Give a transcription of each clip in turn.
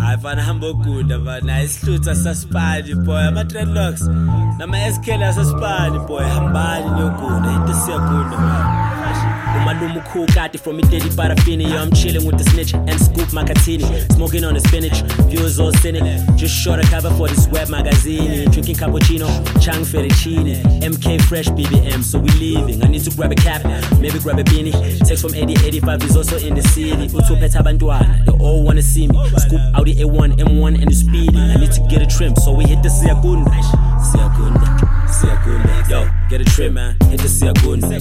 fana hambo good bana isihlutha saspani boy ama dreadlocks nama SKL saspani boy hambani nyogunda into siyagunda Umalumu cool got it from me daily parafini. Yo, I'm chilling with the snitch and scoop macatini. Smoking on the spinach, viewers all cynic. Just short a cover for this web magazine. Drinking cappuccino, Chang Fettuccine. MK fresh BBM, so we leaving. I need to grab a cap, maybe grab a beanie. Text from 8085 is also in the city. Utopeta Banduana, they all wanna see me. Scoop Audi A1, M1 and the speedy. I need to get a trim, so we hit the Siakunda. Yo, get a trim, man. Hit the Siakunda.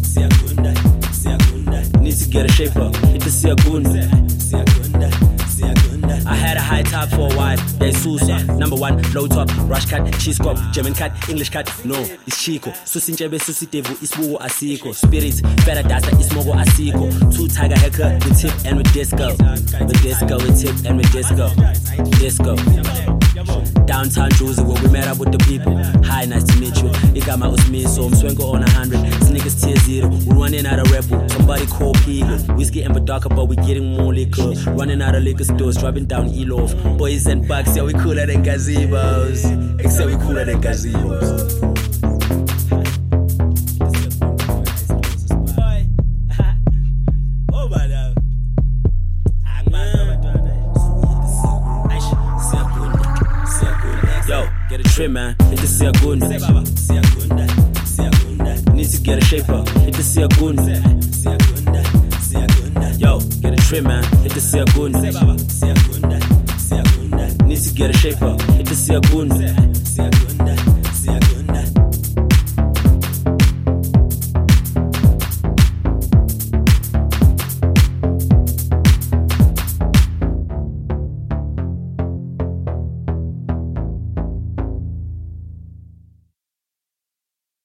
Need to get a shape up. Hit the Siakunda. I had a high top for a while. There's Susa, number one, low top, rush cut, cheese cup, German cut, English cut. No, it's Chico. Susinchebe, Susitevu, Isbugo Asiko. Spirits, better data, Ismogo Asiko. Two tiger haircut with tip and with disco. With disco, with tip and with disco. Disco. Downtown Jersey where we met up with the people. Hi, nice to meet you. Ikama Usmi, so I'm swango on 100. Sneakers tier 0. We're running out of rebel. Somebody call Pigo. Whiskey and Badaka, but we getting more liquor. Running out of liquor stores, driving down Elof. Boys and bugs, yeah, we cooler than gazebos. Except we cooler than gazebos. Get a trim, man. Hit the Siakunda. Need to get a shape up. Hit the Siakunda. Yo, get a trim, man. Hit the Siakunda. Need to get a shape up. Hit the Siakunda.